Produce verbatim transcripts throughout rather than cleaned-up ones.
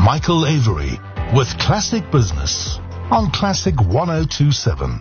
Michael Avery with Classic Business on Classic one oh two point seven.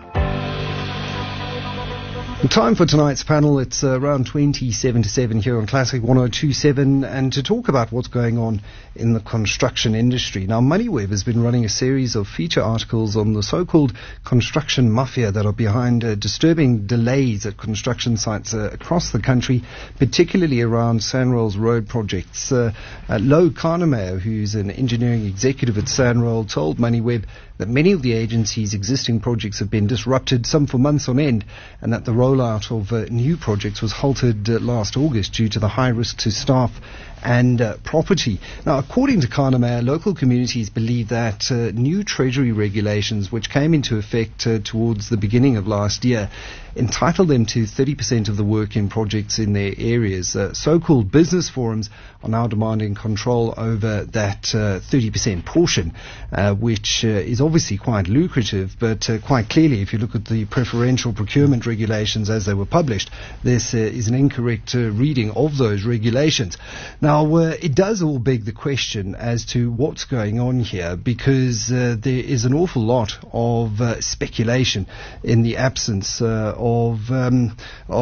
Time for tonight's panel. It's uh, around twenty-seven to seven here on Classic one oh two point seven, and to talk about what's going on in the construction industry. Now, MoneyWeb has been running a series of feature articles on the so-called construction mafia that are behind uh, disturbing delays at construction sites uh, across the country, particularly around SANRAL's road projects. Uh, uh, Lo Kahnemeyer, who's an engineering executive at SANRAL, told MoneyWeb that many of the agency's existing projects have been disrupted, some for months on end, and that the rollout of uh, new projects was halted uh, last August due to the high risk to staff and uh, property. Now, according to Kahnemeyer, local communities believe that uh, new Treasury regulations, which came into effect uh, towards the beginning of last year, entitle them to thirty percent of the work in projects in their areas. Uh, so-called business forums are now demanding control over that uh, thirty percent portion, uh, which uh, is obviously quite lucrative, but uh, quite clearly, if you look at the preferential procurement regulations as they were published, this uh, is an incorrect uh, reading of those regulations. Now, uh, it does all beg the question as to what's going on here, because uh, there is an awful lot of uh, speculation in the absence uh, of um,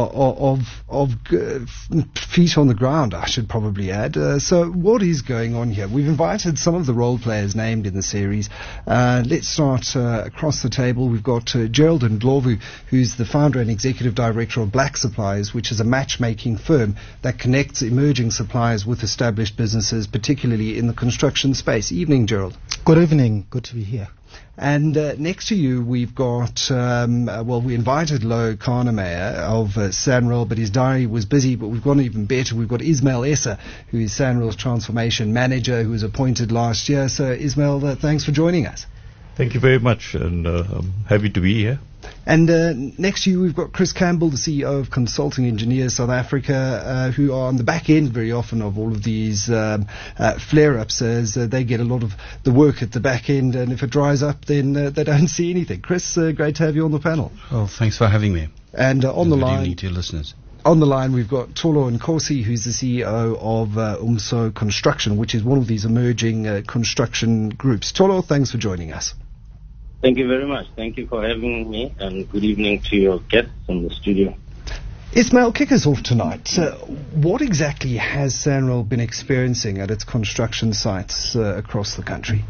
of of uh, feet on the ground, I should probably add. Uh, so what is going on here? We've invited some of the role players named in the series. Uh, let's start uh, across the table. We've got uh, Gerald Ndlovu, who's the founder and executive director of Black Suppliers, which is a matchmaking firm that connects emerging suppliers with established businesses, particularly in the construction space. Evening, Gerald. Good evening. Good to be here. And uh, next to you, we've got, um, uh, well, we invited Lo Kahnemeyer of uh, SANRAL, but his diary was busy. But we've got even better. We've got Ismail Essa, who is SANRAL's transformation manager, who was appointed last year. So, Ismail, uh, thanks for joining us. Thank you very much, and uh, I'm happy to be here. And uh, next to you, we've got Chris Campbell, the C E O of Consulting Engineers South Africa, uh, who are on the back end very often of all of these um, uh, flare-ups, as uh, they get a lot of the work at the back end, and if it dries up, then uh, they don't see anything. Chris, uh, great to have you on the panel. Oh, thanks for having me. And uh, on and the good line, evening to your listeners. On the line, we've got Tolo Nkosi, who's the C E O of uh, UMSO Construction, which is one of these emerging uh, construction groups. Tolo, thanks for joining us. Thank you very much. Thank you for having me, and good evening to your guests in the studio. Ismail, kick us off tonight. Uh, what exactly has SANRAL been experiencing at its construction sites uh, across the country?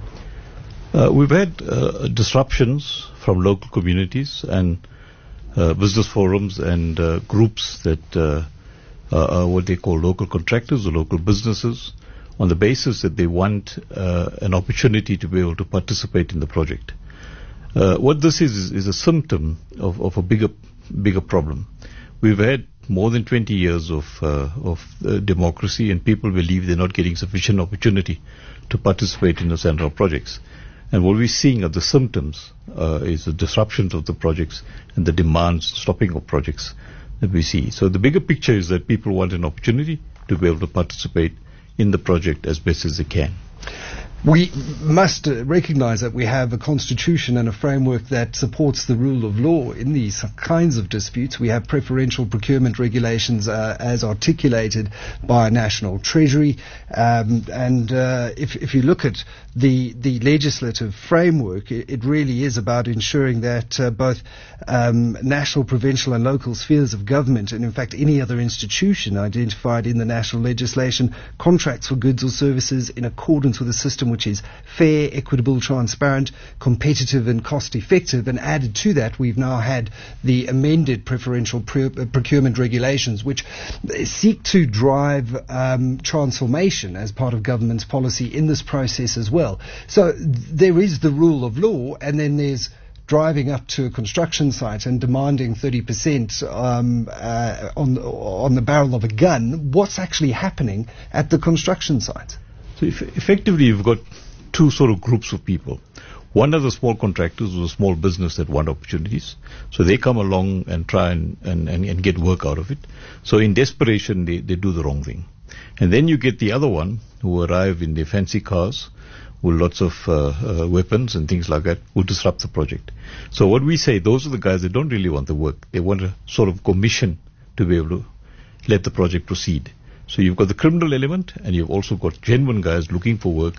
Uh, we've had uh, disruptions from local communities and uh, business forums and uh, groups that uh, are what they call local contractors or local businesses, on the basis that they want uh, an opportunity to be able to participate in the project. Uh, what this is, is is a symptom of, of a bigger bigger problem. We've had more than twenty years of uh, of uh, democracy, and people believe they're not getting sufficient opportunity to participate in the SANRAL projects. And what we're seeing are the symptoms uh, is the disruptions of the projects and the demands, stopping of projects that we see. So the bigger picture is that people want an opportunity to be able to participate in the project as best as they can. We must uh, recognize that we have a constitution and a framework that supports the rule of law in these kinds of disputes. We have preferential procurement regulations uh, as articulated by National Treasury. Um, and uh, if, if you look at the, the legislative framework, it, it really is about ensuring that uh, both um, national, provincial and local spheres of government, and in fact any other institution identified in the national legislation, contracts for goods or services in accordance with a system which is fair, equitable, transparent, competitive and cost effective. And added to that, we've now had the amended preferential pre- procurement regulations, which seek to drive um, transformation as part of government's policy in this process as well. So there is the rule of law, and then there's driving up to a construction site and demanding thirty percent um, uh, on, on the barrel of a gun. What's actually happening at the construction site? So if effectively you've got two sort of groups of people. One are the small contractors or the small business that want opportunities. So they come along and try and, and, and, and get work out of it. So in desperation, they, they do the wrong thing. And then you get the other one who arrive in their fancy cars with lots of uh, uh, weapons and things like that, who disrupt the project. So what we say, those are the guys that don't really want the work. They want a sort of commission to be able to let the project proceed. So you've got the criminal element, and you've also got genuine guys looking for work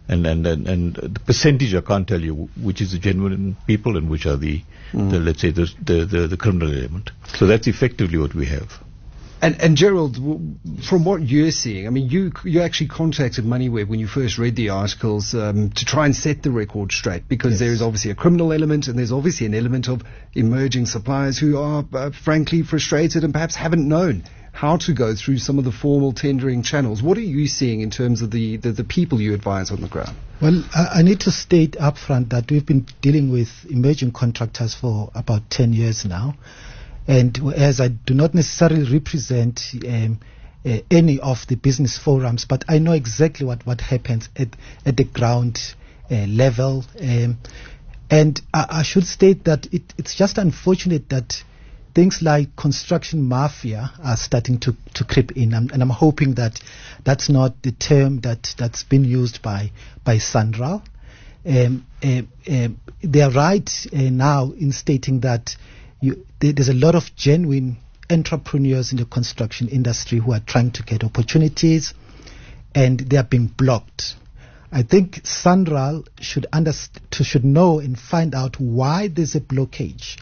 And, and, and, and the percentage, I can't tell you which is the genuine people and which are the, mm. the let's say, the, the, the, the criminal element. So that's effectively what we have. And, and Gerald, from what you're seeing, I mean, you you actually contacted MoneyWeb when you first read the articles um, to try and set the record straight, because yes. there is obviously a criminal element and there's obviously an element of emerging suppliers who are, uh, frankly, frustrated and perhaps haven't known how to go through some of the formal tendering channels. What are you seeing in terms of the, the, the people you advise on the ground? Well, I, I need to state up front that we've been dealing with emerging contractors for about ten years now. And as I do not necessarily represent um, uh, any of the business forums, but I know exactly what, what happens at, at the ground uh, level. Um, and I, I should state that it, it's just unfortunate that things like construction mafia are starting to, to creep in, and, and I'm hoping that that's not the term that, that's been used by, by SANRAL. Um, uh, uh, they are right uh, now in stating that you, there, there's a lot of genuine entrepreneurs in the construction industry who are trying to get opportunities, and they are being blocked. I think SANRAL should, underst- to, should know and find out why there's a blockage.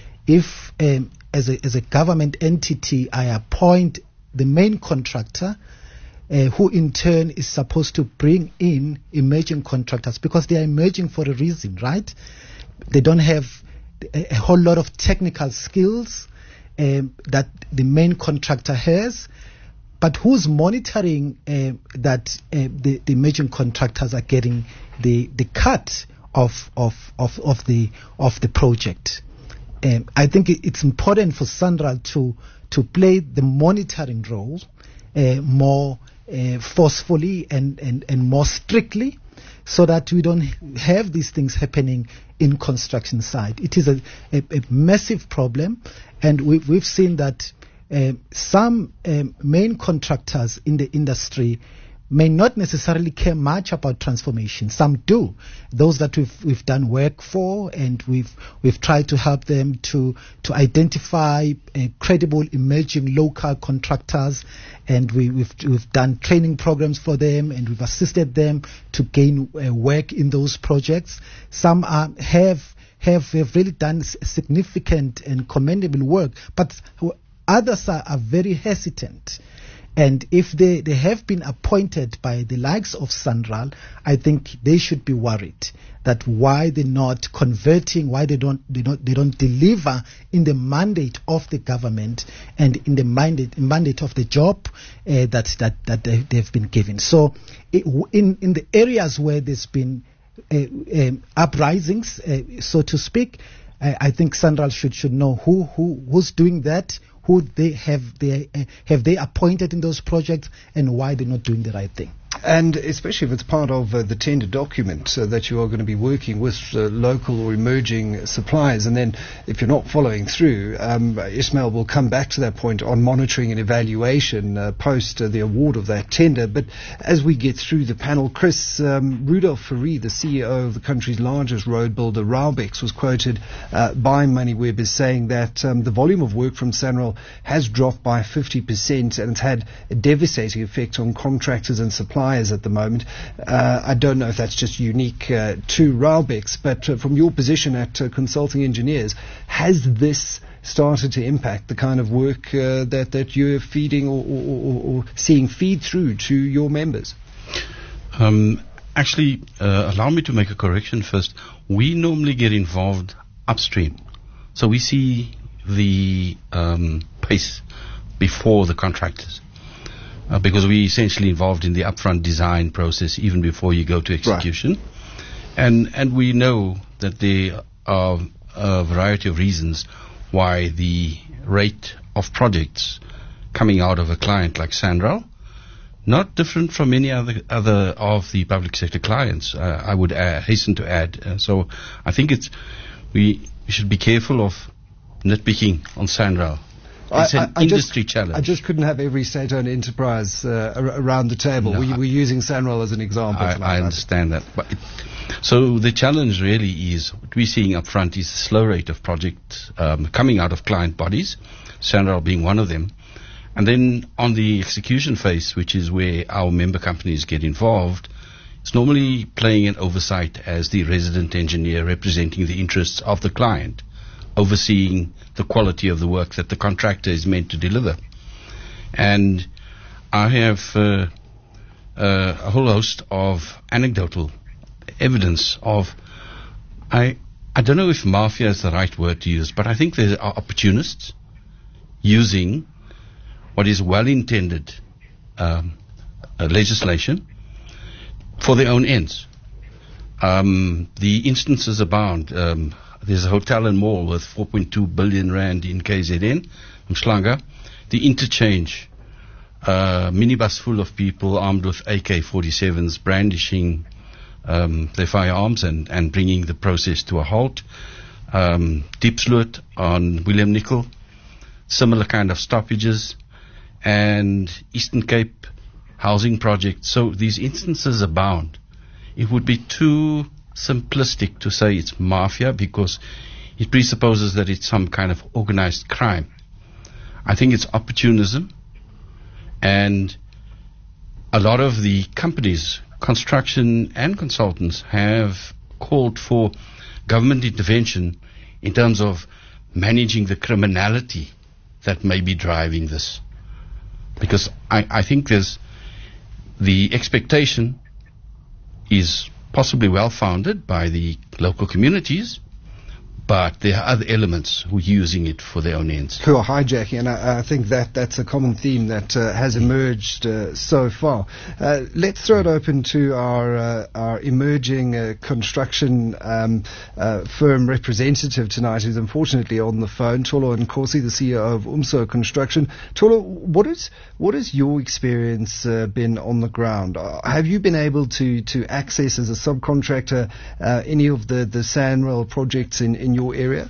If um, as a as a government entity I appoint the main contractor, uh, who in turn is supposed to bring in emerging contractors, because they are emerging for a reason, right? They don't have a, a whole lot of technical skills um, that the main contractor has, but who's monitoring uh, that uh, the, the emerging contractors are getting the the cut of of of, of the of the project? Um, I think it, it's important for SANRAL to to play the monitoring role uh, more uh, forcefully and, and, and more strictly, so that we don't have these things happening in construction site. It is a, a, a massive problem, and we've, we've seen that uh, some um, main contractors in the industry may not necessarily care much about transformation. Some do. Those that we've we've done work for, and we've we've tried to help them to to identify uh, credible emerging local contractors, and we, we've we've done training programs for them, and we've assisted them to gain uh, work in those projects. Some are, have have have really done significant and commendable work, but others are, are very hesitant. And if they, they have been appointed by the likes of SANRAL, I think they should be worried that why they're not converting, why they don't they don't they don't deliver in the mandate of the government and in the mandate mandate of the job uh, that that that they, they've been given. So, it, in in the areas where there's been uh, um, uprisings, uh, so to speak, I, I think SANRAL should should know who who who's doing that, who they have they uh, have they appointed in those projects, and why they're not doing the right thing. And especially if it's part of uh, the tender document uh, that you are going to be working with uh, local or emerging suppliers, and then if you're not following through, um, Ismail will come back to that point on monitoring and evaluation uh, post uh, the award of that tender. But as we get through the panel, Chris, um, Rudolf Fourie, the C E O of the country's largest road builder, Raubex, was quoted uh, by MoneyWeb as saying that um, the volume of work from SANRAL has dropped by fifty percent, and it's had a devastating effect on contractors and suppliers at the moment. Uh, I don't know if that's just unique uh, to Raubex, but uh, from your position at uh, Consulting Engineers, has this started to impact the kind of work uh, that, that you're feeding or, or, or seeing feed through to your members? Um, actually, uh, allow me to make a correction first. We normally get involved upstream. So we see the um, pace before the contractors. Uh, because we're essentially involved in the upfront design process even before you go to execution. Right. And and we know that there are a variety of reasons why the rate of projects coming out of a client like SANRAL, not different from any other other of the public sector clients, uh, I would add, hasten to add. Uh, so I think it's we, we should be careful of nitpicking on SANRAL. It's an I, I industry just, challenge. I just couldn't have every state-owned enterprise uh, ar- around the table. No, we, we're using SANRAL as an example. I, I understand that. But it, so the challenge really is, what we're seeing up front is the slow rate of projects um, coming out of client bodies, SANRAL being one of them. And then on the execution phase, which is where our member companies get involved, is normally playing an oversight as the resident engineer representing the interests of the client, overseeing the quality of the work that the contractor is meant to deliver. And I have uh, uh, a whole host of anecdotal evidence of, I I don't know if mafia is the right word to use, but I think there are opportunists using what is well-intended um, uh, legislation for their own ends. Um, the instances abound. Um, there's a hotel and mall with four point two billion rand in K Z N, Mshlanga. The interchange, uh, minibus full of people armed with A K forty-sevens, brandishing um, their firearms and, and bringing the process to a halt. Um, Diepsloot on William Nicol, similar kind of stoppages, and Eastern Cape housing projects. So these instances abound. It would be too simplistic to say it's mafia because it presupposes that it's some kind of organized crime. I think it's opportunism, and a lot of the companies, construction and consultants, have called for government intervention in terms of managing the criminality that may be driving this. Because I, I think there's the expectation is possibly well-founded by the local communities, but there are other elements who are using it for their own ends. Who are hijacking, and I, I think that that's a common theme that uh, has emerged uh, so far. Uh, let's throw it open to our uh, our emerging uh, construction um, uh, firm representative tonight, who's unfortunately on the phone, Tolo Nkosi, the C E O of UMSO Construction. Tolo, what is what has your experience uh, been on the ground? Uh, have you been able to to access as a subcontractor uh, any of the the SANRAL projects in in your area?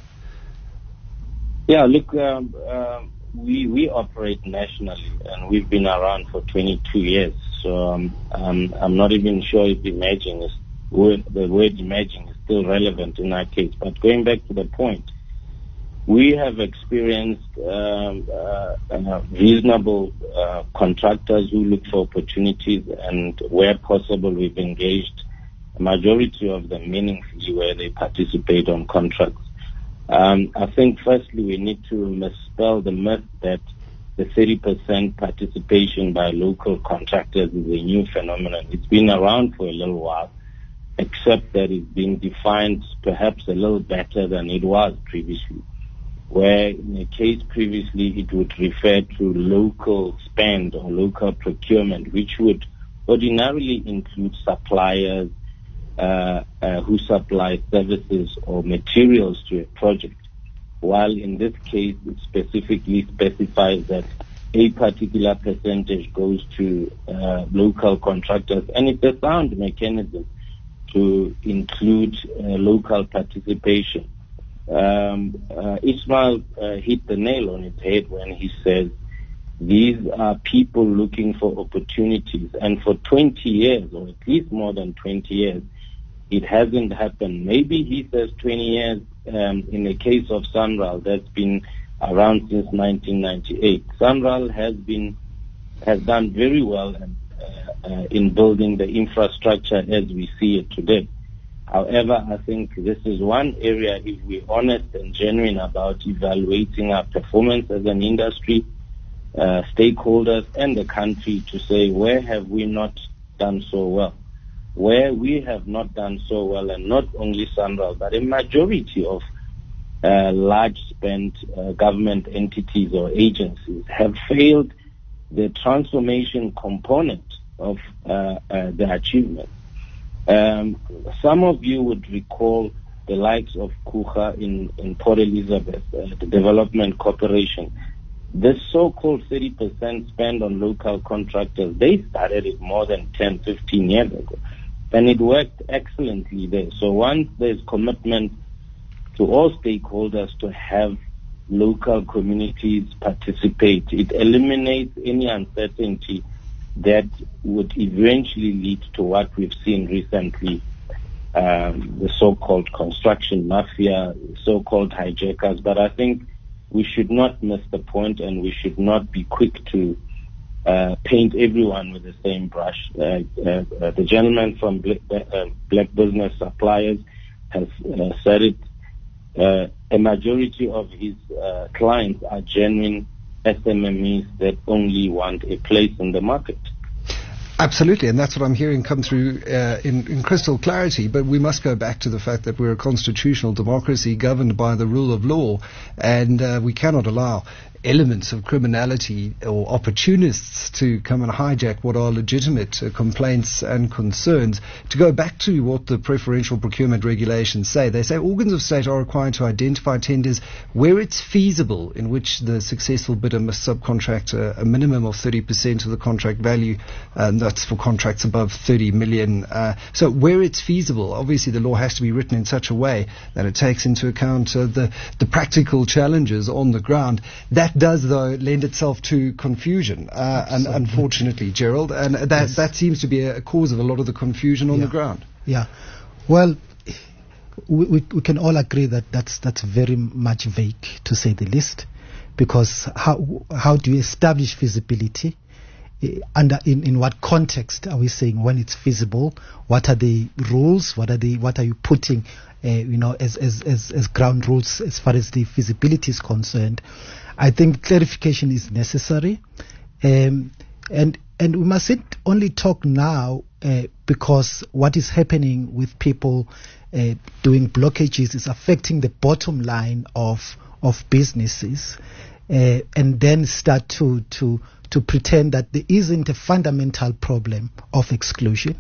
Yeah, look, um, uh, we we operate nationally, and we've been around for twenty-two years. So um, um, I'm not even sure if emerging is the word emerging is still relevant in our case. But going back to the point, we have experienced um, uh, uh, reasonable uh, contractors who look for opportunities, and where possible, we've engaged a majority of them meaningfully where they participate on contracts. Um, I think firstly we need to misspell the myth that the thirty percent participation by local contractors is a new phenomenon. It's been around for a little while, except that it's been defined perhaps a little better than it was previously, where in a case previously it would refer to local spend or local procurement, which would ordinarily include suppliers, Uh, uh, who supply services or materials to a project, while in this case it specifically specifies that a particular percentage goes to uh, local contractors, and it's a sound mechanism to include uh, local participation. Um, uh, Ismail uh, hit the nail on its head when he says these are people looking for opportunities, and for twenty years, or at least more than twenty years, it hasn't happened. Maybe he says twenty years. Um, in the case of SANRAL, that's been around since nineteen ninety-eight. SANRAL has been has done very well in, uh, uh, in building the infrastructure as we see it today. However, I think this is one area, if we're honest and genuine about evaluating our performance as an industry, uh, stakeholders, and the country, to say where have we not done so well. Where we have not done so well, and not only SANRAL, but a majority of uh, large spend uh, government entities or agencies have failed the transformation component of uh, uh, the achievement. Um, some of you would recall the likes of Kucha in, in Port Elizabeth, uh, the Development Corporation. This so-called thirty percent spend on local contractors, they started it more than ten, fifteen years ago. And it worked excellently there. So once there's commitment to all stakeholders to have local communities participate, it eliminates any uncertainty that would eventually lead to what we've seen recently, um, the so-called construction mafia, so-called hijackers. But I think we should not miss the point, and we should not be quick to uh, paint everyone with the same brush. Uh, uh, uh, the gentleman from Black, uh, Black Business Suppliers has uh, said it. Uh, a majority of his uh, clients are genuine S M E Es that only want a place in the market. Absolutely, and that's what I'm hearing come through uh, in, in crystal clarity. But we must go back to the fact that we're a constitutional democracy governed by the rule of law, and uh, we cannot allow elements of criminality or opportunists to come and hijack what are legitimate uh, complaints and concerns. To go back to what the preferential procurement regulations say, they say organs of state are required to identify tenders where it's feasible in which the successful bidder must subcontract a, a minimum of thirty percent of the contract value, and that's for contracts above thirty million. Uh, so where it's feasible, obviously the law has to be written in such a way that it takes into account uh, the, the practical challenges on the ground. That does, though, lend itself to confusion, uh, and unfortunately, Gerald, and that Yes. that seems to be a cause of a lot of the confusion on Yeah. the ground. Yeah. Well, we, we, we can all agree that that's that's very much vague, to say the least, because how how do you establish feasibility? Uh, under in, in what context are we saying when it's feasible? What are the rules? What are the what are you putting, uh, you know, as, as as as ground rules as far as the feasibility is concerned? I think clarification is necessary, um, and and we mustn't only talk now uh, because what is happening with people uh, doing blockages is affecting the bottom line of of businesses, uh, and then start to to to pretend that there isn't a fundamental problem of exclusion.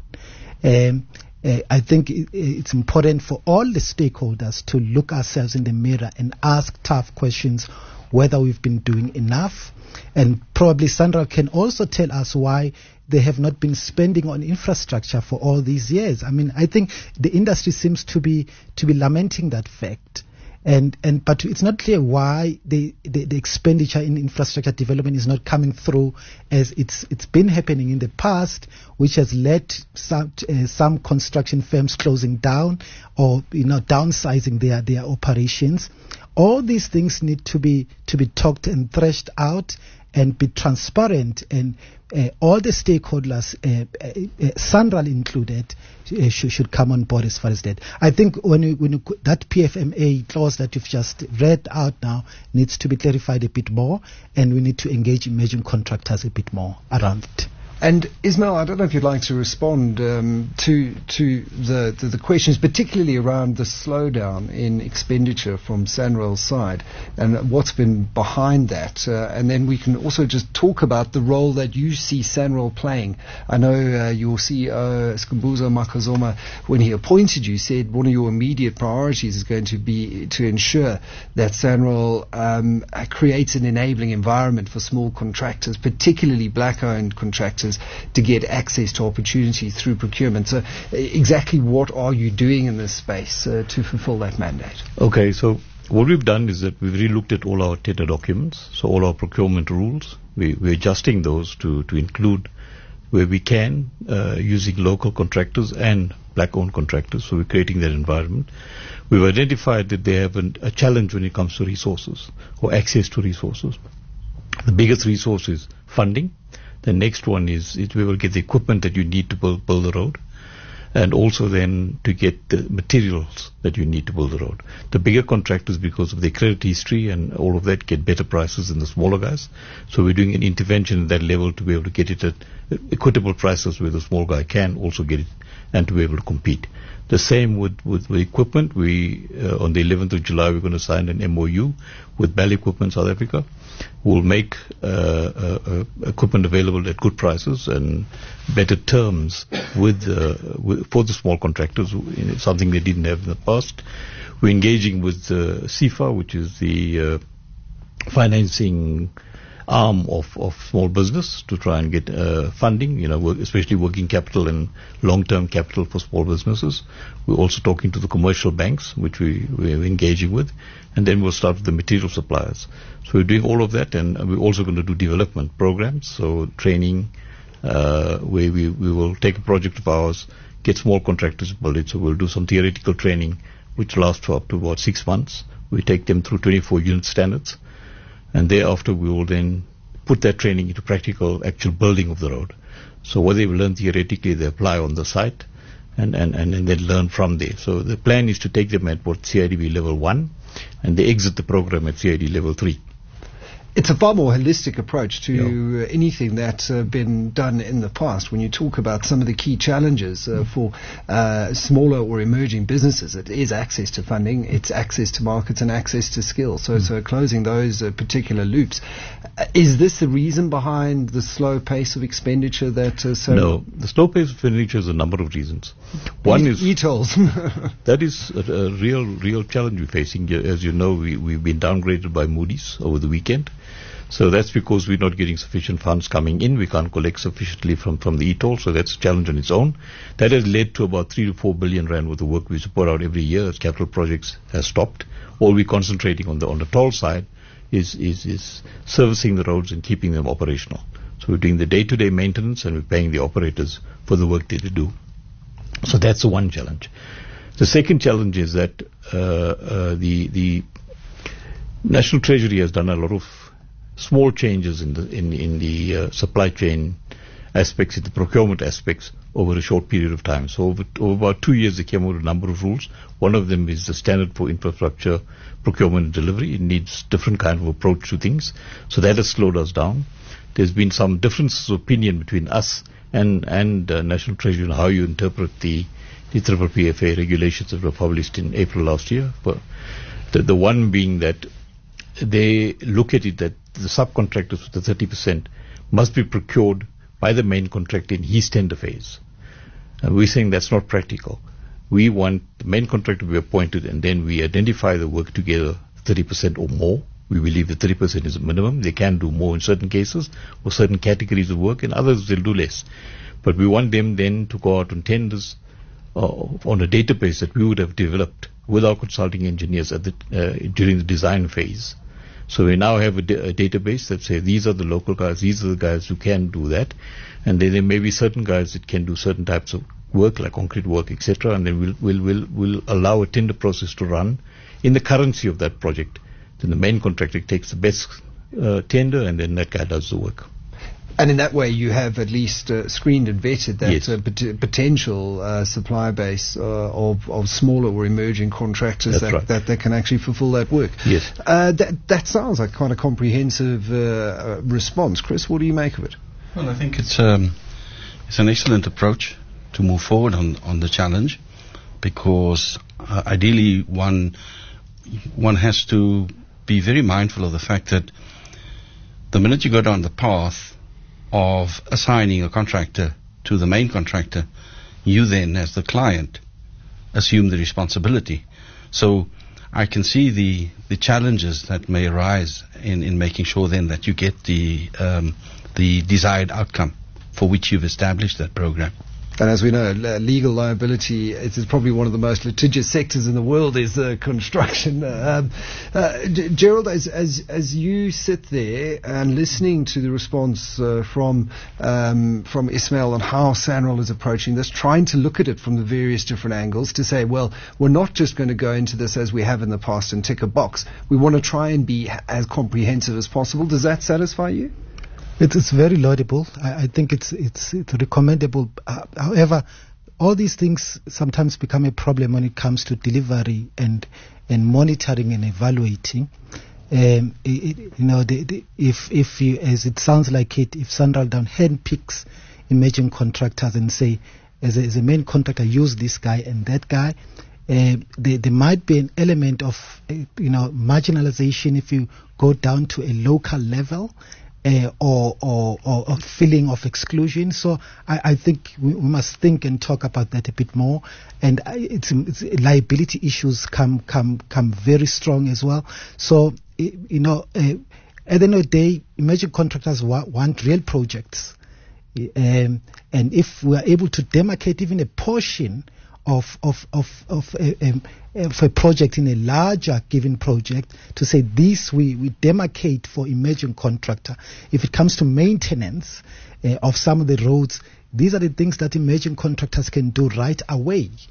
Um, uh, I think it, it's important for all the stakeholders to look ourselves in the mirror and ask tough questions, whether we've been doing enough. And probably Sandra can also tell us why they have not been spending on infrastructure for all these years. I mean, I think the industry seems to be to be lamenting that fact. And and but it's not clear why the, the, the expenditure in infrastructure development is not coming through as it's it's been happening in the past, which has led some uh, some construction firms closing down or you know downsizing their their operations. All these things need to be to be talked and threshed out and be transparent, and uh, all the stakeholders, uh, uh, uh, Sanral included, uh, should, should come on board as far as that. I think when you, when you, that P F M A clause that you've just read out now needs to be clarified a bit more, and we need to engage emerging contractors a bit more around it. And Ismail, I don't know if you'd like to respond um, to to the, the the questions, particularly around the slowdown in expenditure from Sanral's side and what's been behind that. Uh, and then we can also just talk about the role that you see Sanral playing. I know uh, your C E O, Skumbuzo Makazoma, when he appointed you, said one of your immediate priorities is going to be to ensure that Sanral um, creates an enabling environment for small contractors, particularly black-owned contractors, to get access to opportunity through procurement. So exactly what are you doing in this space uh, to fulfill that mandate? Okay, so what we've done is that we've relooked at all our tender documents, so all our procurement rules. We, we're adjusting those to, to include where we can, uh, using local contractors and black-owned contractors, so we're creating that environment. We've identified that they have an, a challenge when it comes to resources or access to resources. The biggest resource is funding. The next one is it we will get the equipment that you need to build, build the road, and also then to get the materials that you need to build the road. The bigger contractors, because of their credit history and all of that, get better prices than the smaller guys. So we're doing an intervention at that level to be able to get it at equitable prices where the small guy can also get it and to be able to compete. The same with, with, with equipment. We, uh, on the eleventh of July, we're going to sign an M O U with Bell Equipment South Africa. We'll make uh, uh, uh, equipment available at good prices and better terms with, uh, with for the small contractors, something they didn't have in the past. We're engaging with uh, SEFA, which is the uh, financing arm of, of small business, to try and get uh, funding, you know, work, especially working capital and long-term capital for small businesses. We're also talking to the commercial banks, which we, we're engaging with, and then we'll start with the material suppliers. So we're doing all of that, and we're also going to do development programs, so training, uh, where we, we will take a project of ours, get small contractors to build it, so we'll do some theoretical training, which lasts for up to about six months. We take them through twenty-four unit standards, and thereafter we will then put that training into practical, actual building of the road. So what they've learned theoretically, they apply on the site, and, and, and, and then learn from there. So the plan is to take them at what C I D B level one, and they exit the program at C I D level three. It's a far more holistic approach to Yeah. uh, anything that's uh, been done in the past. When you talk about some of the key challenges uh, for uh, smaller or emerging businesses, it is access to funding, it's access to markets, and access to skills. So, mm. so closing those uh, particular loops. Uh, is this the reason behind the slow pace of expenditure that... Uh, so No, the slow pace of expenditure is a number of reasons. One e- is... E-tolls. That is a, a real, real challenge we're facing. As you know, we, we've been downgraded by Moody's over the weekend. So that's because we're not getting sufficient funds coming in. We can't collect sufficiently from, from the e-toll, so that's a challenge on its own. That has led to about three to four billion rand worth of work we support out every year as capital projects has stopped. All we're concentrating on the on the toll side is, is, is servicing the roads and keeping them operational. So we're doing the day-to-day maintenance and we're paying the operators for the work that they do. So that's the one challenge. The second challenge is that uh, uh, the the National Treasury has done a lot of small changes in the in in the uh, supply chain aspects, in the procurement aspects over a short period of time. So over, over about two years, they came out with a number of rules. One of them is the standard for infrastructure procurement and delivery. It needs different kind of approach to things. So that has slowed us down. There's been some differences of opinion between us and and uh, National Treasury on how you interpret the the P P P F A regulations that were published in April last year. But the the one being that they look at it that the subcontractors with the thirty percent must be procured by the main contractor in his tender phase. And we're saying that's not practical. We want the main contractor to be appointed, and then we identify the work together thirty percent or more. We believe that thirty percent is a minimum. They can do more in certain cases or certain categories of work, and others they'll do less. But we want them then to go out on tenders uh, on a database that we would have developed with our consulting engineers at the, uh, during the design phase. So we now have a, da- a database that says these are the local guys, these are the guys who can do that, and then there may be certain guys that can do certain types of work, like concrete work, et cetera. And then we'll, we'll, we'll, we'll allow a tender process to run in the currency of that project. Then the main contractor takes the best uh, tender, and then that guy does the work. And in that way, you have at least uh, screened and vetted that Yes. uh, pot- potential uh, supply base uh, of, of smaller or emerging contractors That's that, right. that, that can actually fulfill that work. Yes. Uh, that, that sounds like quite a comprehensive uh, uh, response. Chris, what do you make of it? Well, I think it's um, it's an excellent approach to move forward on, on the challenge, because uh, ideally one one has to be very mindful of the fact that the minute you go down the path of assigning a contractor to the main contractor, you then, as the client, assume the responsibility. So I can see the, the challenges that may arise in, in making sure then that you get the um, the desired outcome for which you've established that program. And as we know, uh, legal liability is is probably one of the most litigious sectors in the world, is uh, construction. Um, uh, G- Gerald, as, as as you sit there and listening to the response uh, from um, from Ismail on how SANRAL is approaching this, trying to look at it from the various different angles to say, well, we're not just going to go into this as we have in the past and tick a box. We want to try and be as comprehensive as possible. Does that satisfy you? It is very laudable. I, I think it's it's, it's recommendable. Uh, however, all these things sometimes become a problem when it comes to delivery and and monitoring and evaluating. Um, it, it, you know, the, the, if if you, as it sounds like it, if SANRAL down handpicks emerging contractors and say, as a, as a main contractor, use this guy and that guy. Uh, there, there might be an element of uh, you know marginalization if you go down to a local level. Uh, or, or, or a feeling of exclusion. So I, I think we, we must think and talk about that a bit more. And I, it's, it's liability issues come come come very strong as well. So I, you know, uh, at the end of the day, emerging contractors wa- want real projects, um, and if we are able to demarcate even a portion of of of of a, um, of a project in a larger given project, to say this we, we demarcate for emerging contractor. If it comes to maintenance uh, of some of the roads, these are the things that emerging contractors can do right away.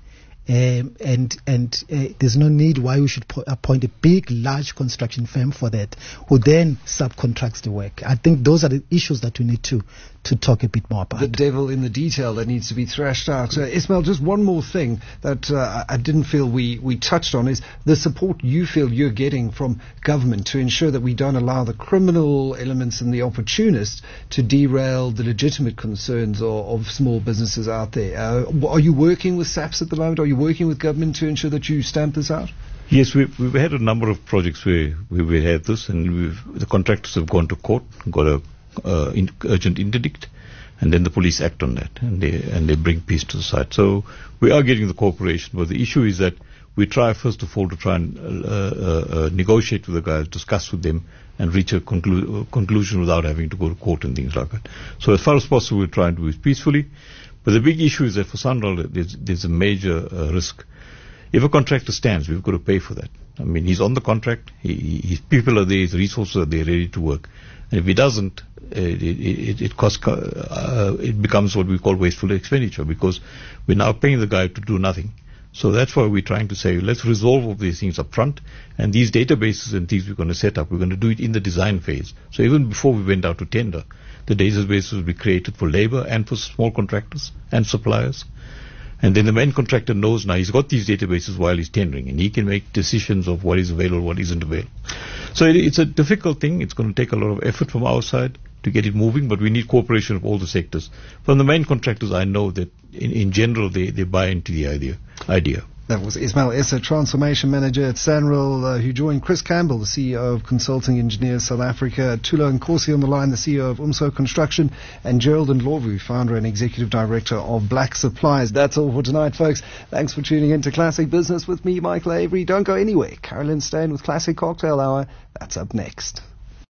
Um, and and uh, there's no need why we should po- appoint a big, large construction firm for that, who then subcontracts the work. I think those are the issues that we need to to talk a bit more about. The devil in the detail that needs to be thrashed out. Uh, Ismail, just one more thing that uh, I didn't feel we, we touched on is the support you feel you're getting from government to ensure that we don't allow the criminal elements and the opportunists to derail the legitimate concerns of, of small businesses out there. Uh, are you working with SAPS at the moment? Are you working with government to ensure that you stamp this out? Yes, we've, we've had a number of projects where, where we had this, and we've, the contractors have gone to court, got a uh, in, urgent interdict, and then the police act on that, and they and they bring peace to the site. So we are getting the cooperation, but the issue is that we try first of all to try and uh, uh, uh, negotiate with the guys, discuss with them, and reach a conclu- conclusion without having to go to court and things like that. So as far as possible, we're trying to do it peacefully. But the big issue is that for Sanral, there's, there's a major uh, risk. If a contractor stands, we've got to pay for that. I mean, he's on the contract, he, he, his people are there, his resources are there, ready to work. And if he doesn't, uh, it, it, it, costs, uh, it becomes what we call wasteful expenditure, because we're now paying the guy to do nothing. So that's why we're trying to say, let's resolve all these things up front, and these databases and things we're going to set up, we're going to do it in the design phase. So even before we went out to tender, the databases will be created for labor and for small contractors and suppliers. And then the main contractor knows now he's got these databases while he's tendering, and he can make decisions of what is available, what isn't available. So it, it's a difficult thing. It's going to take a lot of effort from our side to get it moving, but we need cooperation of all the sectors. From the main contractors, I know that in, in general they, they buy into the idea. idea. That was Ismail Essa, Transformation Manager at Sanral, uh, who joined Chris Campbell, the C E O of Consulting Engineers South Africa, Tulo Nkosi on the line, the C E O of UMSO Construction, and Gerald Ndlovu, Founder and Executive Director of Black Supplies. That's all for tonight, folks. Thanks for tuning in to Classic Business with me, Michael Avery. Don't go anywhere. Carolyn Stain with Classic Cocktail Hour. That's up next.